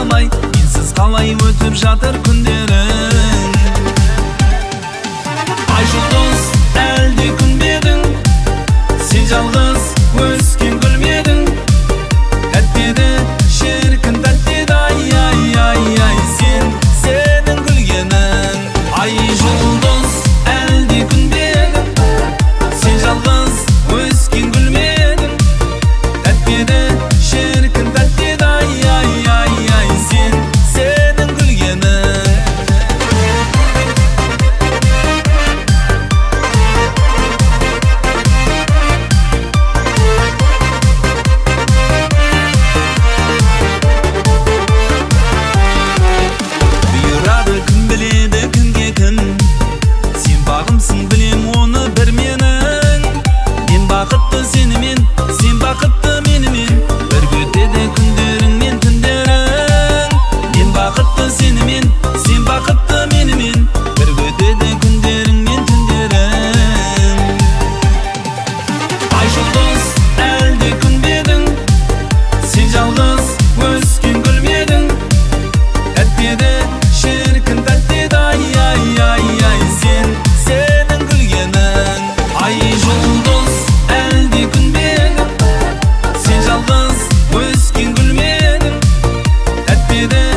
аямай, менсіз қалай өтіп жатыр күндерің. Ай жұлдыз, әлде күн бе едің, сен жалғыз өскен гүл ме едің? Тәтті еді, шіркін тәтті еді, ай, сенің күлгенің. Ай жұлдыз, әлде күн бе едің, сен жалғыз өскен гүл ме едің? Тәтті еді, шіркін тәтті еді, ай, сенің күлгенің. Бұйырады кім біледі кімге кім, сен бағымсың білем оны бір менің. Мен бақытты сенімен, сен бақытты менімен, бірге өтеді күндерің мен түндерің. Мен бақытты сенімен, сен бақытты менімен, бірге өтеді күндерің мен түндерің. Ай жұлдыз, әлде күн бе едің, сен жалғыз өскен гүл ме едің? Тәтті еді, шіркін тәтті еді, ай, сенің күлгенің. Ай жұлдыз, әлде күн бе едің, сен жалғыз өскен гүл ме едің? Тәтті еді,